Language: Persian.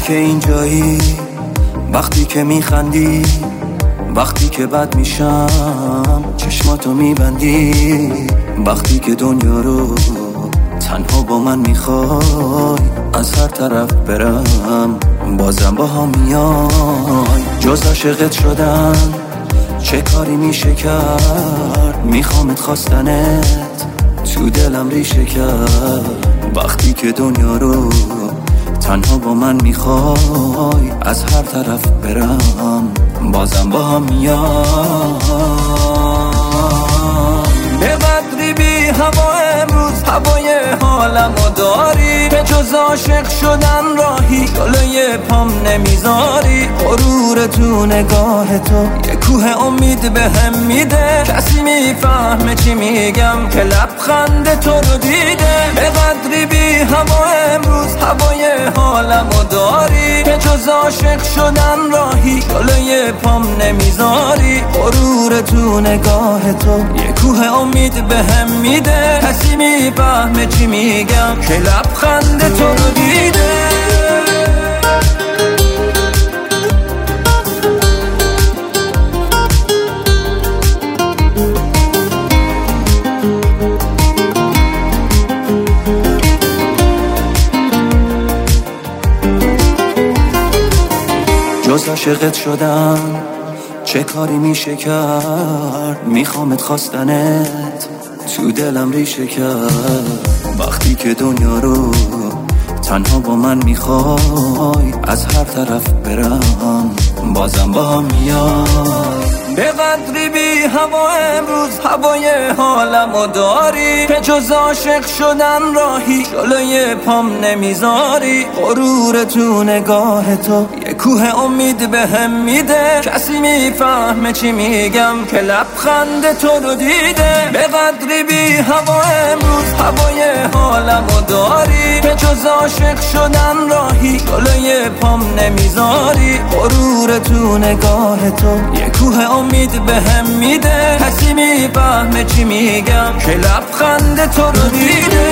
که اینجایی، وقتی که میخندی، وقتی که بد میشم چشماتو میبندی، وقتی که دنیا رو تنها با من میخوای از هر طرف برم بازم با هم میای. جز عاشقت شدن چه کاری میشه کرد، میخوامت خواستنت تو دلم ریشه کرد، وقتی که دنیا رو تنها با من میخوای از هر طرف برم بازم با هم میای. به قدری بی هوا امروز هوای حالمو داری، به جز عاشق شدن راهی جلوی پام نمیذاری. غرور تو نگاه تو یه کوه امید بهم میده، کسی میفهمه چی میگم که لبخند تو رو دیده. به قدری بی هوا امروز هوای حالمو داری، به جز عاشق شدن راهی جلوی پام نمیذاری. غرور تو نگاه تو یه کوه امید بهم میده، کسی میفهمه چی میگم که لبخند تو رو دیده. جز عاشقت شدن چه کاری میشه کرد، میخوامت خواستنت تو دلم ریشه کرد، وقتی که دنیا رو تنها با من میخوای از هر طرف برم بازم با هم میای. به قدری بی هوا امروز هوای حالمو داری، به جز عاشق شدن راهی جلوی پام نمیذاری. غرور تو نگاه تو یه کوه امید بهم میده، کسی میفهمه چی میگم که لبخند تو رو دیده. به قدری بی هوا امروز هوای حالمو داری، به جز عاشق شدن راهی جلوی پام نمیذاری. غرور تو نگاه تو یه کوه امید بهم میده، کسی میفهمه چی میگم که لبخند تو رو دیده.